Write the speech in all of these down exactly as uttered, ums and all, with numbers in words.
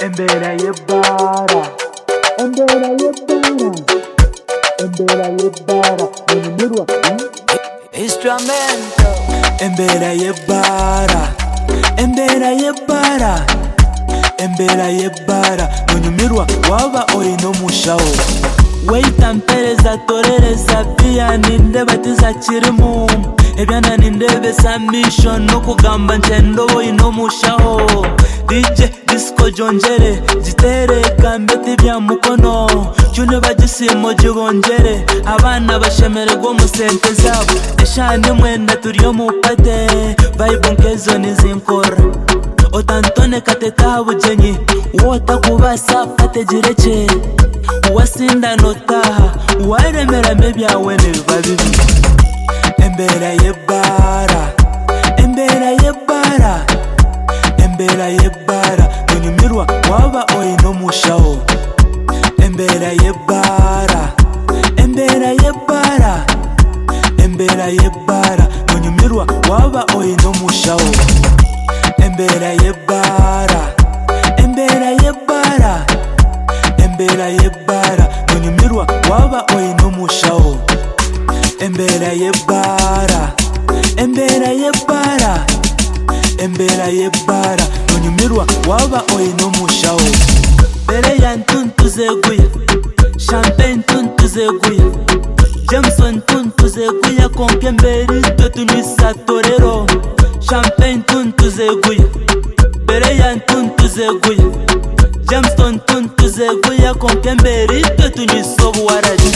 Embera yebara, embera yebara, embera yebara, Munyumirwa Instrumento. Embera yebara, embera yebara, embera yebara, Munyumirwa waba uri no mushaho. Weita mpereza torereza pia ninde batiza kirimu ebyana nindebe submission no kugamba ncendobo ino mushaho. D J disco jonjere zitere kambete bya mukono cyune bagisimo gibongere abana bashemererwa mu sente zabo eshane mwenda turiyo mupate vibe nkezo nizinkora otantone kateta bujenyi wota kubasa pategireke wasinda notaha waremera mebyawe nebibabibi. Embera yebara, embera yebara, embera yebara, Munyumirwa waba uri no mushaho. Embera yebara, embera yebara, embera yebara, Munyumirwa waba uri no mushaho. Embera yebara, embera yebara, embera yebara, Munyumirwa waba uri no mushaho. Embera yebara, embera yebara, embera yebara, Munyumirwa waba uri no mushaho. Bere ya ntuntuzeguya, champagne tuntuzeguya, Jameson tuntuzeguya, konke mberi twe tunisa torero. Champagne tuntuzeguya, bere ya ntuntuzeguya, Jameson tuntuzeguya, konke mberi twe tunisa obuwaraji.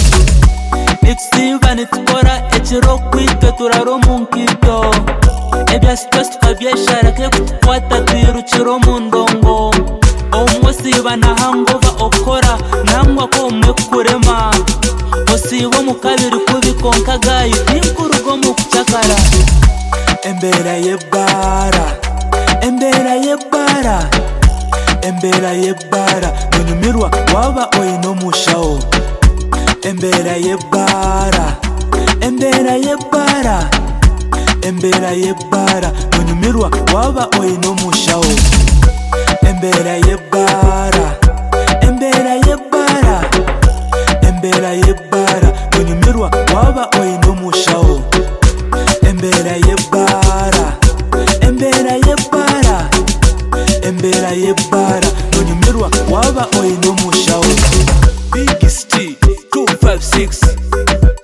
Extiva nitukora echiro kwitwe turaro munkito ebya stress tukabyeshara ke kutukwata twirukiro mu ndongo omwe siba na hangova okora namwa ko umwe kurema osibo mu kabiri kubikonka gayi tinkurugo mu kuchakara. Embera yebara, embera yebara, embera yebara, Munyumirwa waba uri no mushaho. Embera yebara, embera yebara, embera yebara, Munyumirwa waba uri no mushaho. Embera yebara, embera yebara, embera yebara, Munyumirwa waba uri no mushaho. Embera yebara, embera yebara, embera yebara, Munyumirwa waba uri no mushaho. Big Steve two five six